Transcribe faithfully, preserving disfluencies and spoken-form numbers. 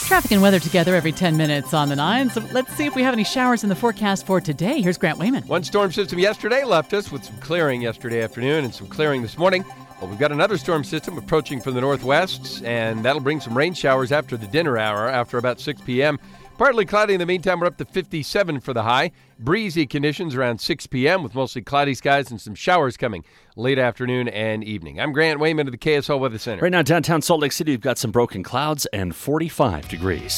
Traffic and weather together every ten minutes on the nine. So let's see if we have any showers in the forecast for today. Here's Grant Wayman. One storm system yesterday left us with some clearing yesterday afternoon and some clearing this morning. But we've got another storm system approaching from the northwest, and that'll bring some rain showers after the dinner hour, after about six p.m. Partly cloudy in the meantime. We're up to fifty-seven for the high. Breezy conditions around six p.m. with mostly cloudy skies and some showers coming late afternoon and evening. I'm Grant Wayman of the K S L Weather Center. Right now, downtown Salt Lake City, we've got some broken clouds and forty-five degrees.